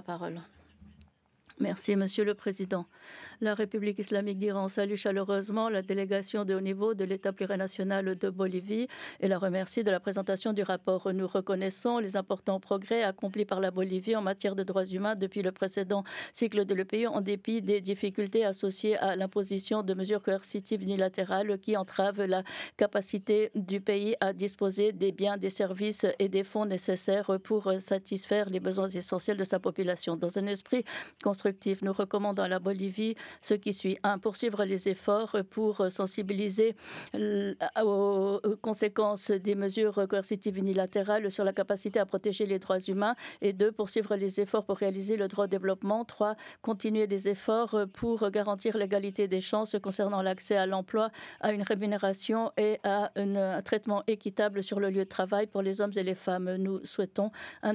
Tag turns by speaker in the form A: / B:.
A: la parole. Merci, Monsieur le Président. La République islamique d'Iran salue chaleureusement la délégation de haut niveau de l'État plurinational de Bolivie et la remercie de la présentation du rapport. Nous reconnaissons les importants progrès accomplis par la Bolivie en matière de droits humains depuis le précédent cycle de le pays, en dépit des difficultés associées à l'imposition de mesures coercitives unilatérales qui entravent la capacité du pays à disposer des biens, des services et des fonds nécessaires pour satisfaire les besoins essentiels de sa population. Dans un esprit constructif, nous recommandons à la Bolivie ce qui suit. 1. Poursuivre les efforts pour sensibiliser aux conséquences des mesures coercitives unilatérales sur la capacité à protéger les droits humains. Et 2. Poursuivre les efforts pour réaliser le droit au développement. 3. Continuer les efforts pour garantir l'égalité des chances concernant l'accès à l'emploi, à une rémunération et à un traitement équitable sur le lieu de travail pour les hommes et les femmes. Nous souhaitons un